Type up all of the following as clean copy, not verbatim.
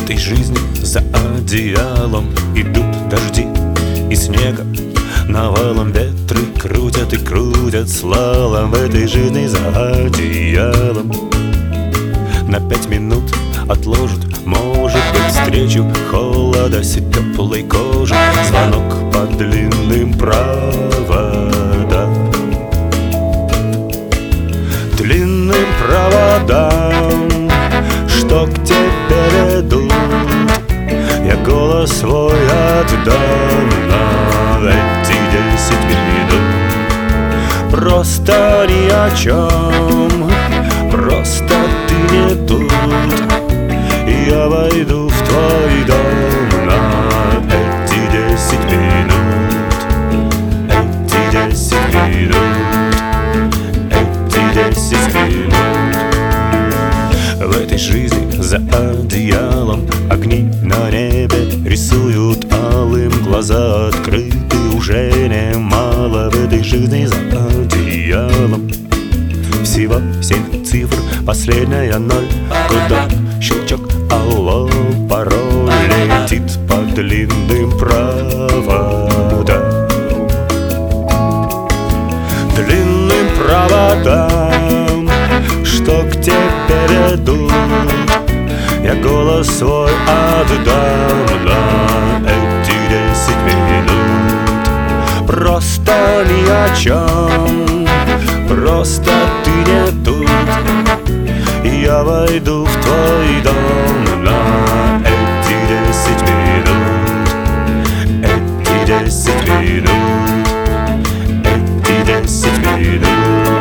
этой жизни за одеялом идут дожди и снега навалом, ветры крутят и крутят слалом. В этой жизни за одеялом на 5 минут отложат, может быть, встречу холода с теплой кожи, звонок по длинным проводам. Длинным проводам, что к тебе ведут, я голос свой отдам на эти 10 минут. Просто ни о чем, просто ты не тут. Я войду в твой дом на эти 10 минут. Эти 10 минут. Эти 10 минут. В этой жизни за одеялом огни на небе рисуют алым, глаза открыты уже немало. В этой жизни за одеялом всего 7 цифр, последняя 0, куда щелчок, алло, пароль летит по длинным проводам. Длинным проводам, что к тебе ведут, я голос свой отдам на эти 10 минут. Просто ни о чем, просто ты не тут. Я войду в твой дом на эти 10 минут. Эти 10 минут. Эти 10 минут.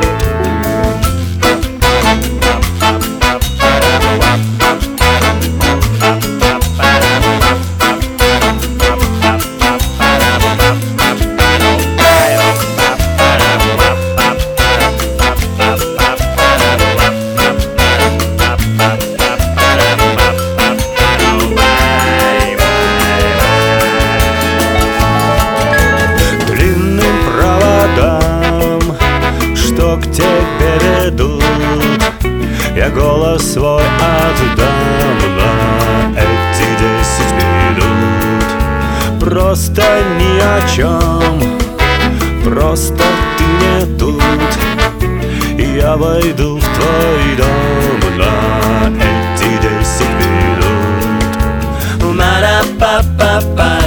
К тебе ведут, я голос свой отдам на эти 10 минут. Просто ни о чем, просто ты не тут. Я войду в твой дом на эти 10 минут. Ма-ра-па-па-па.